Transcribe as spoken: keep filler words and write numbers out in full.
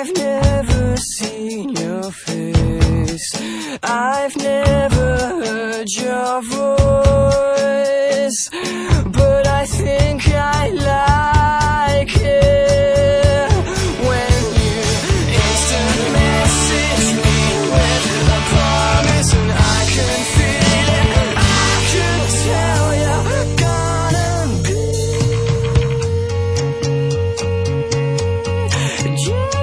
I've never seen your face, I've never heard your voice, but I think I like it when you instant message me with a promise and I can feel it. I can tell you're gonna be just